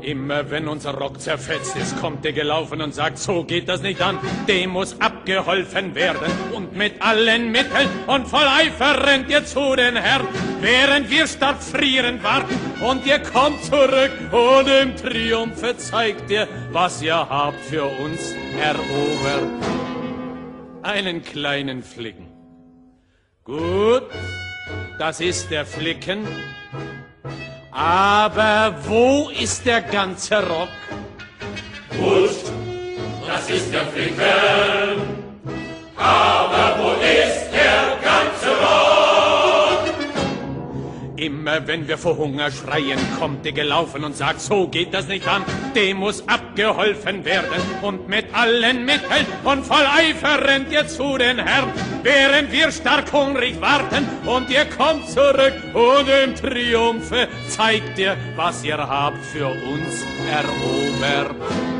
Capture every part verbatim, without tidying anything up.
Immer wenn unser Rock zerfetzt ist, kommt der gelaufen und sagt, so geht das nicht an, dem muss abgeholfen werden. Und mit allen Mitteln und voll Eifer rennt ihr zu den Herren, während wir stark frierend warten. Und ihr kommt zurück und im Triumphe zeigt ihr, was ihr habt für uns erobert. Einen kleinen Flicken. Gut, das ist der Flicken. Aber wo ist der ganze Rock? Gut, das ist der Flicken. Aber wo ist der ganze Rock? Immer wenn wir vor Hunger schreien, kommt der gelaufen und sagt, so geht das nicht an, dem muss abgeholfen werden. Und mit allen Mitteln und voll Eifer rennt ihr zu den Herren, während wir stark hungrig warten. Und ihr kommt zurück und im Triumphe zeigt ihr, was ihr habt für uns erobert.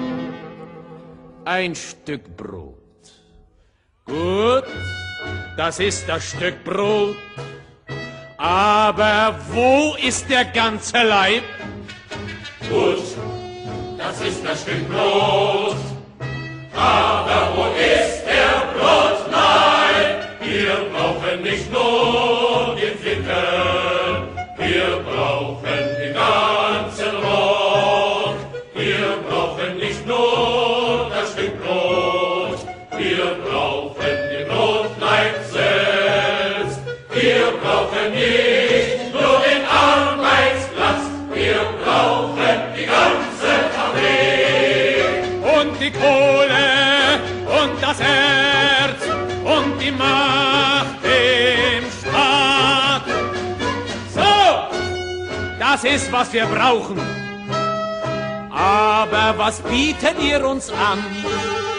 Ein Stück Brot. Gut, das ist das Stück Brot. Aber wo ist der ganze Leib? Gut, das ist das Stück Brot. Aber wo ist der Brotleib? Wir brauchen nicht nur den Flicken, wir brauchen den ganzen Rock. Wir brauchen nicht nur das Stück Brot, wir brauchen den Brotleib selbst. Wir brauchen nicht nur den Arbeitsplatz, wir brauchen die ganze Fabrik. Und die Kohle und das Erz und die Macht im Staat. So, das ist, was wir brauchen. Aber was bietet ihr uns an?